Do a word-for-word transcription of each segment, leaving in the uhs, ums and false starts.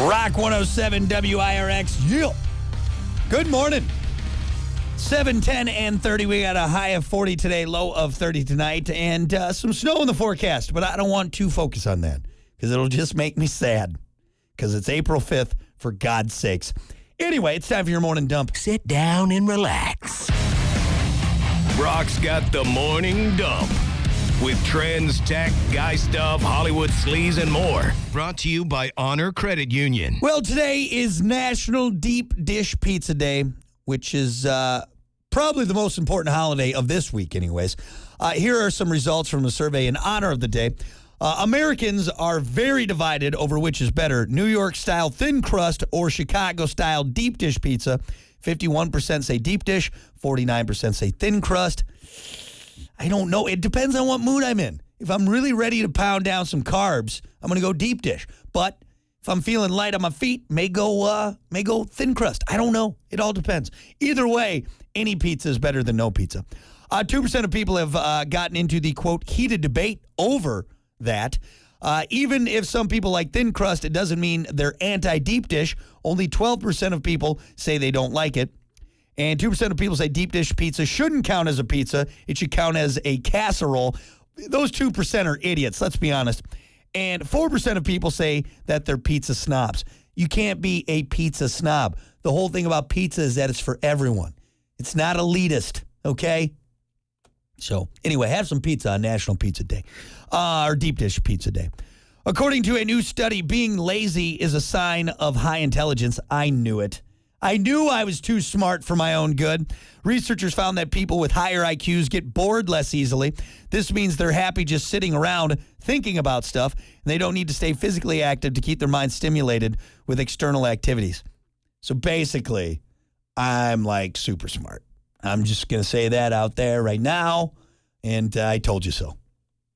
Rock one oh seven W I R X. Yeah. Good morning. seven, ten, and thirty. We got a high of forty today, low of thirty tonight, and uh, some snow in the forecast. But I don't want to focus on that because it'll just make me sad because it's April fifth, for God's sakes. Anyway, it's time for your morning dump. Sit down and relax. Brock's got the morning dump with trends, tech, guy stuff, Hollywood sleaze, and more. Brought to you by Honor Credit Union. Well, today is National Deep Dish Pizza Day, which is uh, probably the most important holiday of this week anyways. Uh, here are some results from a survey in honor of the day. Uh, Americans are very divided over which is better, New York-style thin crust or Chicago-style deep dish pizza. fifty-one percent say deep dish, forty-nine percent say thin crust. I don't know. It depends on what mood I'm in. If I'm really ready to pound down some carbs, I'm going to go deep dish. But if I'm feeling light on my feet, may go uh, may go thin crust. I don't know. It all depends. Either way, any pizza is better than no pizza. Uh, two percent of people have uh, gotten into the, quote, heated debate over that. Uh, even if some people like thin crust, it doesn't mean they're anti-deep dish. Only twelve percent of people say they don't like it. And two percent of people say deep dish pizza shouldn't count as a pizza. It should count as a casserole. Those two percent are idiots, let's be honest. And four percent of people say that they're pizza snobs. You can't be a pizza snob. The whole thing about pizza is that it's for everyone. It's not elitist, okay? So, anyway, have some pizza on National Pizza Day, uh, or Deep Dish Pizza Day. According to a new study, being lazy is a sign of high intelligence. I knew it. I knew I was too smart for my own good. Researchers found that people with higher I Qs get bored less easily. This means they're happy just sitting around thinking about stuff, and they don't need to stay physically active to keep their mind stimulated with external activities. So basically, I'm like super smart. I'm just going to say that out there right now, and uh, I told you so.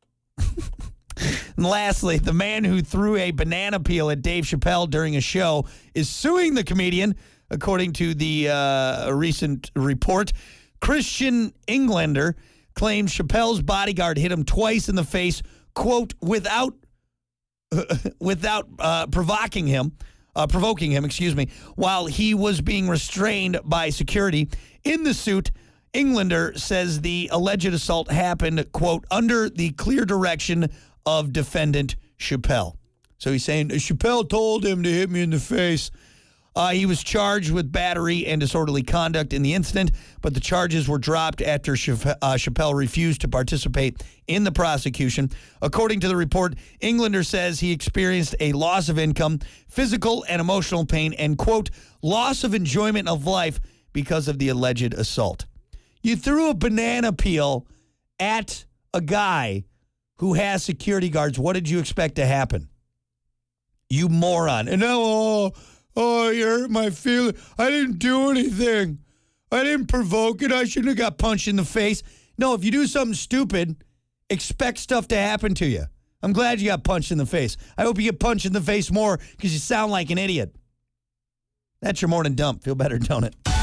And lastly, the man who threw a banana peel at Dave Chappelle during a show is suing the comedian. According to the uh, recent report, Christian Englander claimed Chappelle's bodyguard hit him twice in the face, quote, without without uh, provoking him, uh, provoking him, excuse me, while he was being restrained by security. In the suit, Englander says the alleged assault happened, quote, under the clear direction of defendant Chappelle. So he's saying Chappelle told him to hit me in the face. Uh, he was charged with battery and disorderly conduct in the incident, but the charges were dropped after Chappelle, uh, Chappelle refused to participate in the prosecution. According to the report, Englander says he experienced a loss of income, physical and emotional pain, and, quote, loss of enjoyment of life because of the alleged assault. You threw a banana peel at a guy who has security guards. What did you expect to happen? You moron. And now, oh... Oh, you hurt my feeling. I didn't do anything. I didn't provoke it. I shouldn't have got punched in the face. No, if you do something stupid, expect stuff to happen to you. I'm glad you got punched in the face. I hope you get punched in the face more because you sound like an idiot. That's your morning dump. Feel better, don't it?